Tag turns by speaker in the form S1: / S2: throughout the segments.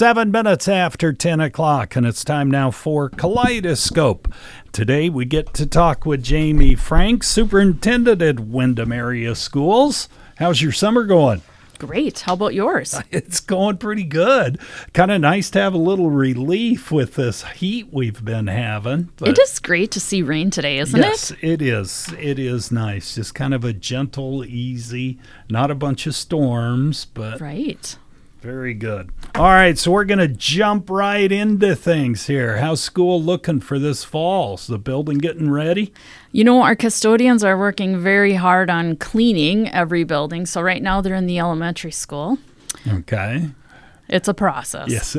S1: 7 minutes after 10 o'clock, and it's time now for Kaleidoscope. Today we get to talk with Jamie Frank, superintendent at Windham Area Schools. How's your summer going?
S2: Great. How about yours?
S1: It's going pretty good. Kind of nice to have a little relief with this heat we've been having.
S2: It is great to see rain today, isn't it?
S1: Yes, it is. It is nice. Just kind of a gentle, easy, not a bunch of storms, but
S2: right.
S1: Very good. All right, so we're going to jump right into things here. How's school looking for this fall? Is the building getting ready?
S2: You know, our custodians are working very hard on cleaning every building. So right now they're in the elementary school.
S1: Okay.
S2: It's a process.
S1: Yes.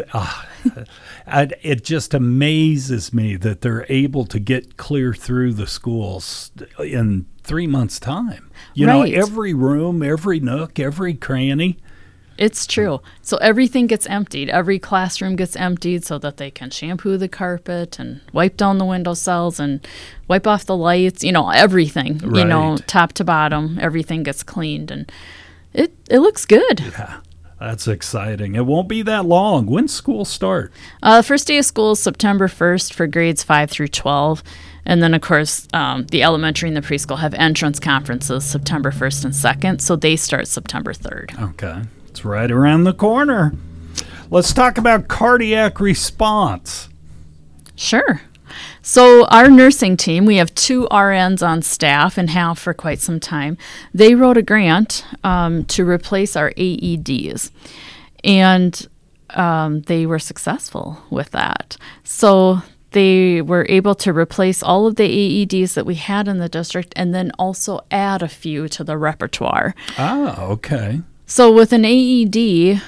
S1: It just amazes me that they're able to get clear through the schools in 3 months' time. You know, every room, every nook, every cranny.
S2: It's true. So everything gets emptied. Every classroom gets emptied so that they can shampoo the carpet and wipe down the windowsills and wipe off the lights, everything,
S1: Right.
S2: top to bottom, everything gets cleaned. And it looks good.
S1: Yeah, that's exciting. It won't be that long. When's school start?
S2: First day of school is September 1st for grades 5 through 12. And then, of course, the elementary and the preschool have entrance conferences September 1st and 2nd. So they start September 3rd.
S1: Okay. It's right around the corner. Let's talk about cardiac response.
S2: Sure. So our nursing team, we have 2 RNs on staff and have for quite some time. They wrote a grant to replace our AEDs, and they were successful with that. So they were able to replace all of the AEDs that we had in the district and then also add a few to the repertoire.
S1: Ah, okay.
S2: So with an AED,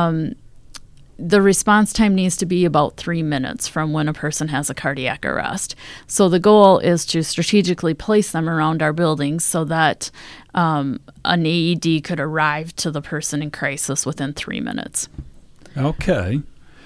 S2: the response time needs to be about 3 minutes from when a person has a cardiac arrest. So the goal is to strategically place them around our buildings so that an AED could arrive to the person in crisis within 3 minutes.
S1: Okay.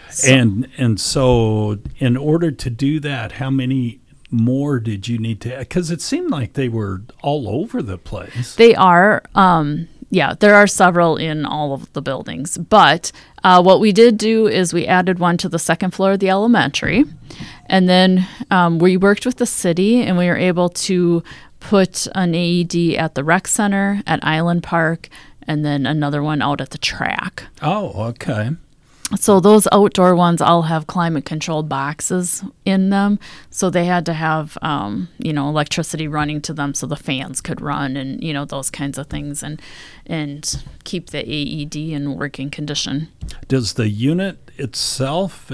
S1: And so in order to do that, how many more did you need to? Because it seemed like they were all over the place.
S2: They are. Yeah, there are several in all of the buildings. But what we did do is we added one to the second floor of the elementary. And then we worked with the city, and we were able to put an AED at the rec center, at Island Park, and then another one out at the track.
S1: Oh, okay.
S2: So those outdoor ones all have climate-controlled boxes in them. So they had to have, electricity running to them so the fans could run and, those kinds of things and keep the AED in working condition.
S1: Does the unit itself,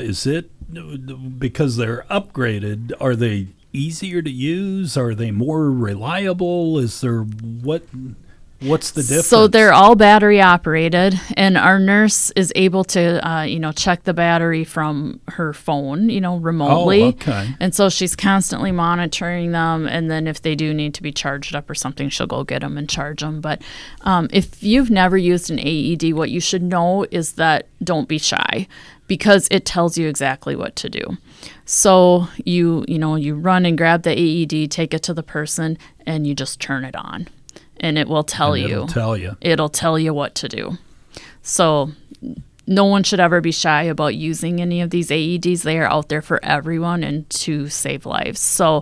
S1: because they're upgraded, are they easier to use? Are they more reliable? Is there What's the difference?
S2: So they're all battery operated, and our nurse is able to, check the battery from her phone, remotely.
S1: Oh, okay.
S2: And so she's constantly monitoring them, and then if they do need to be charged up or something, she'll go get them and charge them. But if you've never used an AED, what you should know is that don't be shy, because it tells you exactly what to do. So you run and grab the AED, take it to the person, and you just turn it on. And it will tell you. It'll tell you what to do. So no one should ever be shy about using any of these AEDs. They are out there for everyone and to save lives. So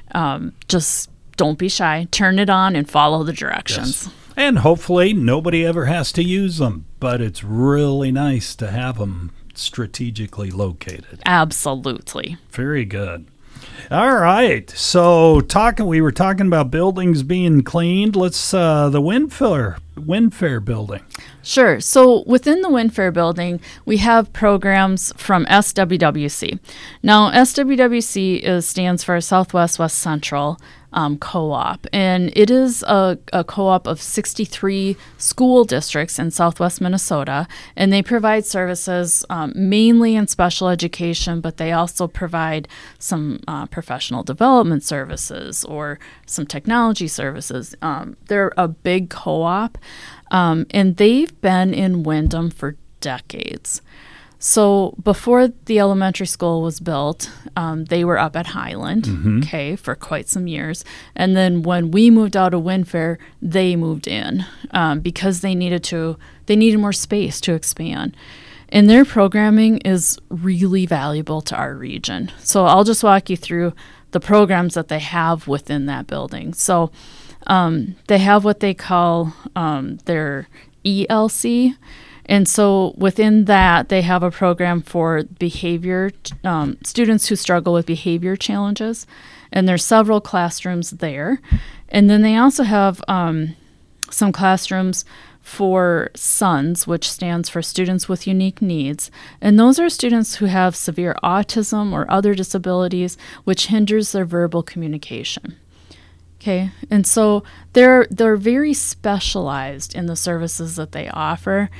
S2: just don't be shy. Turn it on and follow the directions.
S1: Yes. And hopefully nobody ever has to use them. But it's really nice to have them strategically located.
S2: Absolutely.
S1: Very good. All right. So we were talking about buildings being cleaned. Let's the Windfair building.
S2: Sure. So within the Windfair building, we have programs from SWWC. Now, SWWC stands for Southwest West Central Co-op, and it is a co-op of 63 school districts in southwest Minnesota, and they provide services mainly in special education, but they also provide some professional development services or some technology services. They're a big co-op, and they've been in Windham for decades. So before the elementary school was built, they were up at Highland, for quite some years. And then when we moved out of Windfair, they moved in because they needed more space to expand. And their programming is really valuable to our region. So I'll just walk you through the programs that they have within that building. So they have what they call their ELC. And so within that, they have a program for behavior, students who struggle with behavior challenges. And there's several classrooms there. And then they also have some classrooms for SUNS, which stands for Students with Unique Needs. And those are students who have severe autism or other disabilities, which hinders their verbal communication. Okay, and so they're very specialized in the services that they offer.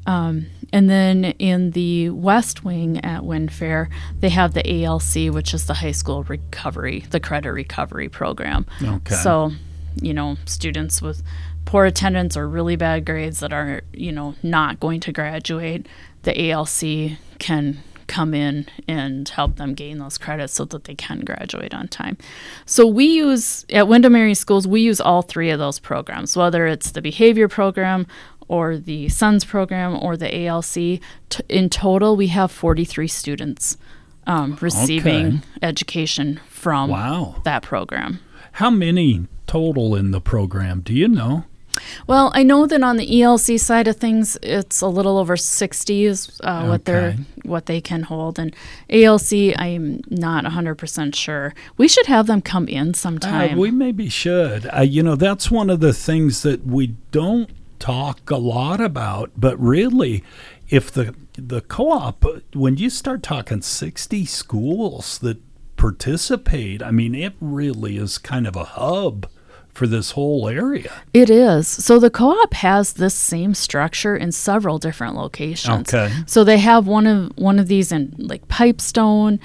S2: And then in the West Wing at Wind Fair, they have the ALC, which is the high school recovery, the credit recovery program.
S1: Okay.
S2: So, students with poor attendance or really bad grades that are, not going to graduate, the ALC can come in and help them gain those credits so that they can graduate on time. So at Windermere Schools, we use all three of those programs, whether it's the behavior program or the SUNS program or the ALC. In total, we have 43 students receiving education from that program.
S1: How many total in the program? Do you know?
S2: Well, I know that on the ELC side of things, it's a little over 60 is what they can hold. And ALC, I'm not 100% sure. We should have them come in sometime.
S1: We maybe should. That's one of the things that we don't talk a lot about. But really, if the co-op, when you start talking 60 schools that participate, it really is kind of a hub for this whole area.
S2: It is. So the co-op has this same structure in several different locations.
S1: Okay.
S2: So they have one of these in like Pipestone,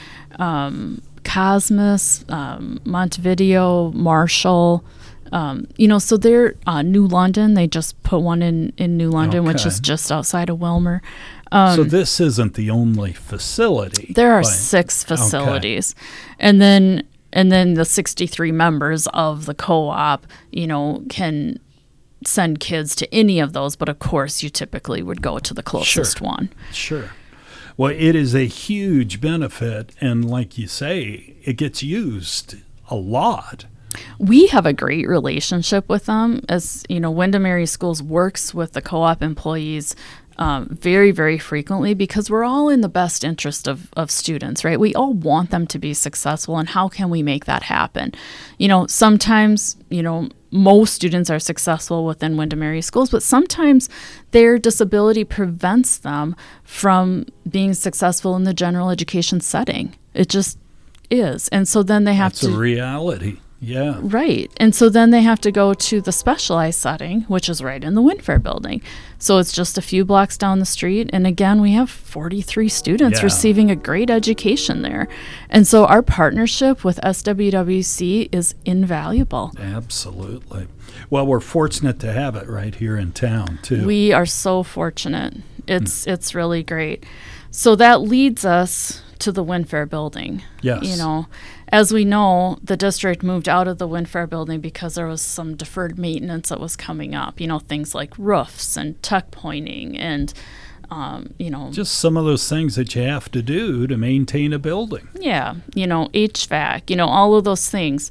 S2: Cosmos, Montevideo, Marshall. So they're New London. They just put one in New London, which is just outside of Wilmer.
S1: So this isn't the only facility.
S2: There are 6 facilities. Okay. And then the 63 members of the co-op, can send kids to any of those. But, of course, you typically would go to the closest one.
S1: Sure. Well, it is a huge benefit. And like you say, it gets used a lot.
S2: We have a great relationship with them. As Windermere Schools works with the co-op employees very, very frequently because we're all in the best interest of students, right? We all want them to be successful, and how can we make that happen? Sometimes, most students are successful within Windermere Schools, but sometimes their disability prevents them from being successful in the general education setting. It just is. And so then they have
S1: That's a reality. Yeah.
S2: Right. And so then they have to go to the specialized setting, which is right in the Wind Fair building. So it's just a few blocks down the street. And again, we have 43 students receiving a great education there. And so our partnership with SWWC is invaluable.
S1: Absolutely. Well, we're fortunate to have it right here in town, too.
S2: We are so fortunate. It's really great. So that leads us to the Wind Fair building.
S1: Yes.
S2: As we know, the district moved out of the Wind Fair building because there was some deferred maintenance that was coming up, things like roofs and tuck pointing and,
S1: just some of those things that you have to do to maintain a building.
S2: Yeah, HVAC, all of those things.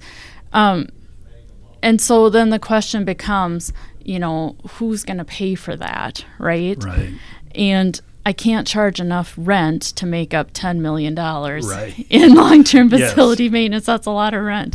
S2: And so then the question becomes, who's going to pay for that, right?
S1: Right.
S2: And I can't charge enough rent to make up $10 million in long-term facility maintenance. That's a lot of rent.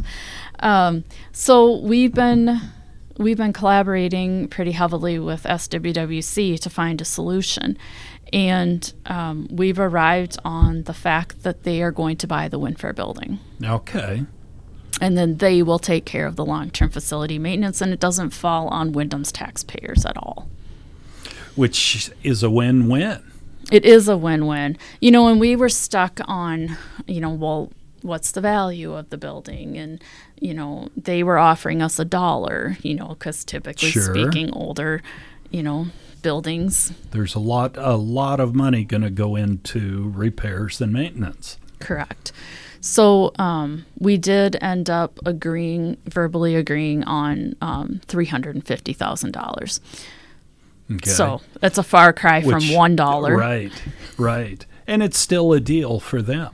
S2: So we've been collaborating pretty heavily with SWWC to find a solution. And we've arrived on the fact that they are going to buy the Wind Fair building.
S1: Okay.
S2: And then they will take care of the long-term facility maintenance, and it doesn't fall on Wyndham's taxpayers at all.
S1: Which is a win-win.
S2: It is a win-win. And we were stuck on, well, what's the value of the building? And, they were offering us $1, because typically speaking, older, buildings.
S1: There's a lot of money going to go into repairs and maintenance.
S2: Correct. So we did end up verbally agreeing on $350,000.
S1: Okay.
S2: So it's a far cry from $1.
S1: Right. And it's still a deal for them.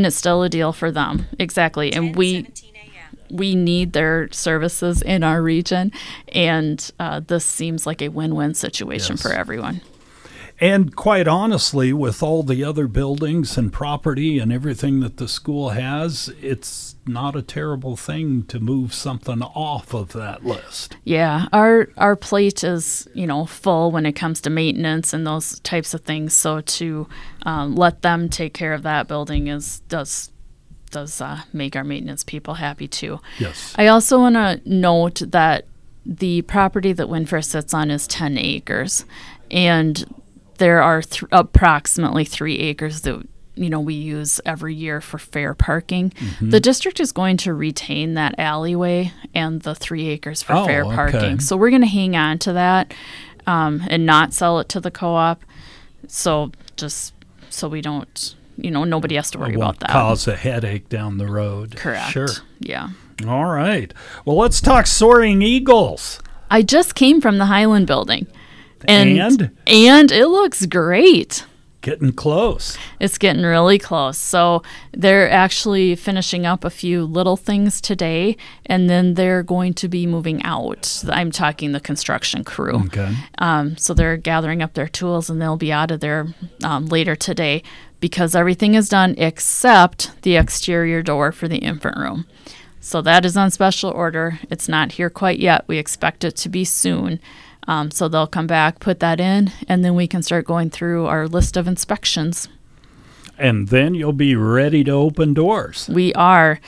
S2: Exactly. And we need their services in our region, and this seems like a win-win situation for everyone.
S1: And quite honestly, with all the other buildings and property and everything that the school has, it's not a terrible thing to move something off of that list.
S2: Yeah, our plate is, full when it comes to maintenance and those types of things. So to let them take care of that building does make our maintenance people happy too.
S1: Yes.
S2: I also want to note that the property that Windfair sits on is 10 acres, and there are approximately 3 acres that we use every year for fair parking. Mm-hmm. The district is going to retain that alleyway and the 3 acres for fair parking. So we're going to hang on to that and not sell it to the co-op. So just so we don't, nobody has to worry about that.
S1: Cause a headache down the road.
S2: Correct.
S1: Sure.
S2: Yeah.
S1: All right. Well, let's talk Soaring Eagles.
S2: I just came from the Highland building. And it looks great.
S1: Getting close.
S2: It's getting really close. So they're actually finishing up a few little things today, and then they're going to be moving out. I'm talking the construction crew.
S1: Okay.
S2: So they're gathering up their tools, and they'll be out of there later today because everything is done except the exterior door for the infant room. So that is on special order. It's not here quite yet. We expect it to be soon. So they'll come back, put that in, and then we can start going through our list of inspections.
S1: And then you'll be ready to open doors.
S2: We are.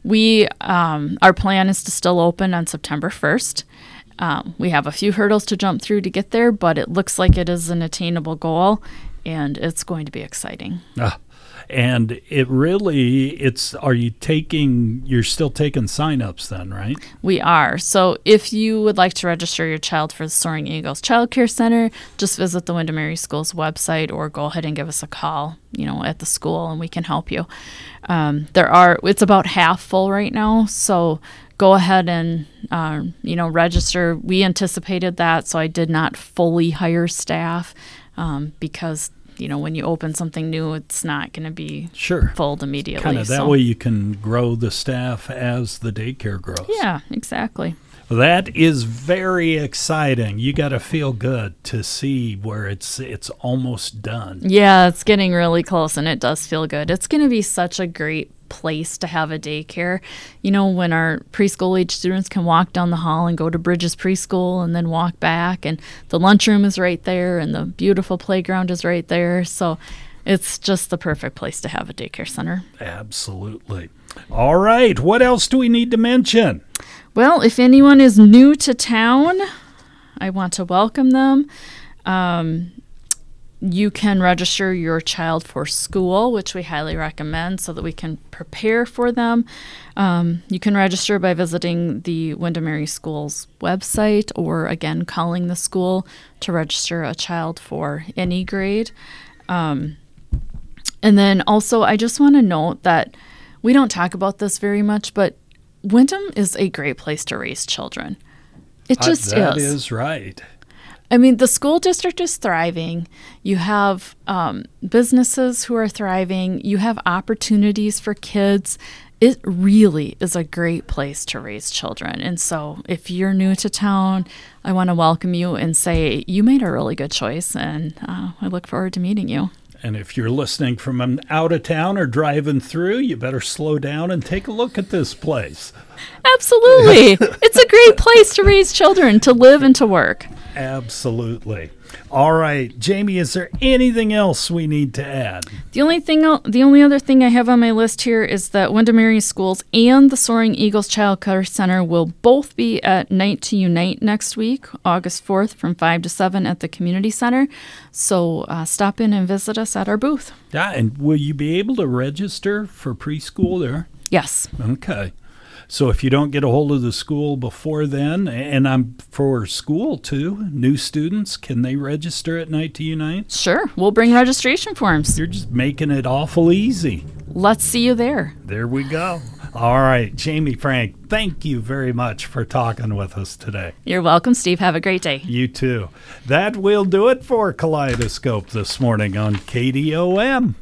S2: Our plan is to still open on September 1st. We have a few hurdles to jump through to get there, but it looks like it is an attainable goal, and it's going to be exciting.
S1: And it really, you're still taking signups then, right?
S2: We are. So if you would like to register your child for the Soaring Eagles Child Care Center, just visit the Windermere Schools website or go ahead and give us a call, at the school, and we can help you. It's about half full right now, so go ahead and, register. We anticipated that, so I did not fully hire staff because when you open something new, it's not going to be filled immediately.
S1: Kind of that way you can grow the staff as the daycare grows.
S2: Yeah, exactly.
S1: That is very exciting. You got to feel good to see where it's almost done.
S2: Yeah, it's getting really close, and it does feel good. It's going to be such a great place to have a daycare. When our preschool age students can walk down the hall and go to Bridges Preschool and then walk back, and the lunchroom is right there and the beautiful playground is right there. So it's just the perfect place to have a daycare center.
S1: Absolutely. All right. What else do we need to mention?
S2: Well, if anyone is new to town, I want to welcome them. You can register your child for school, which we highly recommend so that we can prepare for them. You can register by visiting the Windermere Schools website or, again, calling the school to register a child for any grade. And then also, I just want to note that we don't talk about this very much, but Windham is a great place to raise children. It just is.
S1: That is right.
S2: I mean, the school district is thriving. You have businesses who are thriving. You have opportunities for kids. It really is a great place to raise children. And so if you're new to town, I want to welcome you and say you made a really good choice, and I look forward to meeting you.
S1: And if you're listening from out of town or driving through, you better slow down and take a look at this place.
S2: Absolutely. It's a great place to raise children, to live and to work.
S1: Absolutely. All right, Jamie, is there anything else we need to add?
S2: The only other thing I have on my list here is that Windermere Schools and the Soaring Eagles Child Care Center will both be at Night to Unite next week, August 4th from 5 to 7 at the Community Center. So stop in and visit us at our booth.
S1: Yeah, and will you be able to register for preschool there?
S2: Yes.
S1: Okay. So if you don't get a hold of the school before then, and I'm for school too, new students, can they register at Night to Unite?
S2: Sure. We'll bring registration forms.
S1: You're just making it awful easy.
S2: Let's see you there.
S1: There we go. All right, Jamie Frank, thank you very much for talking with us today.
S2: You're welcome, Steve. Have a great day.
S1: You too. That will do it for Kaleidoscope this morning on KDOM.